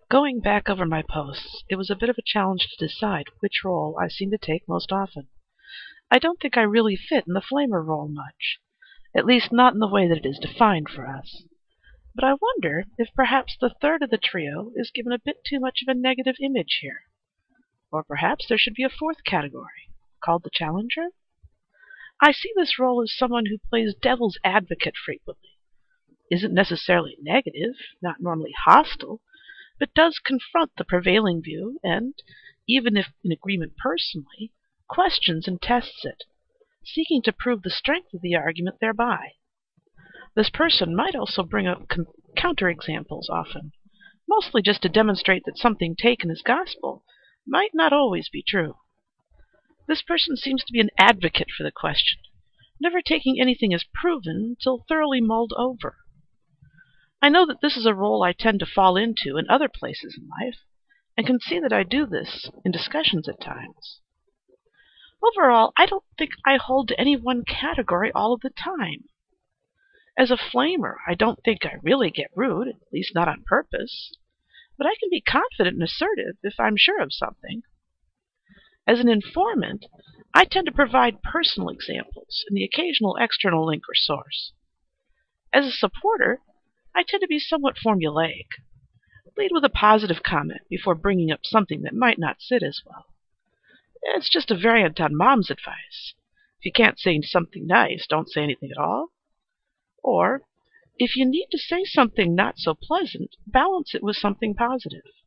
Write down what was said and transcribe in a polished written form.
Going back over my posts, it was a bit of a challenge to decide which role I seem to take most often. I don't think I really fit in the flamer role much, at least not in the way that it is defined for us. But I wonder if perhaps the third of the trio is given a bit too much of a negative image here. Or perhaps there should be a fourth category, called the challenger? I see this role as someone who plays devil's advocate frequently, isn't necessarily negative, not normally hostile, but does confront the prevailing view and, even if in agreement personally, questions and tests it, seeking to prove the strength of the argument thereby. This person might also bring up counterexamples often, mostly just to demonstrate that something taken as gospel might not always be true. This person seems to be an advocate for the question, never taking anything as proven till thoroughly mulled over. I know that this is a role I tend to fall into in other places in life, and can see that I do this in discussions at times. Overall, I don't think I hold to any one category all of the time. As a flamer, I don't think I really get rude, at least not on purpose, but I can be confident and assertive if I'm sure of something. As an informant, I tend to provide personal examples and the occasional external link or source. As a supporter, I tend to be somewhat formulaic, lead with a positive comment before bringing up something that might not sit as well. It's just a variant on Mom's advice. If you can't say something nice, don't say anything at all. Or, if you need to say something not so pleasant, balance it with something positive.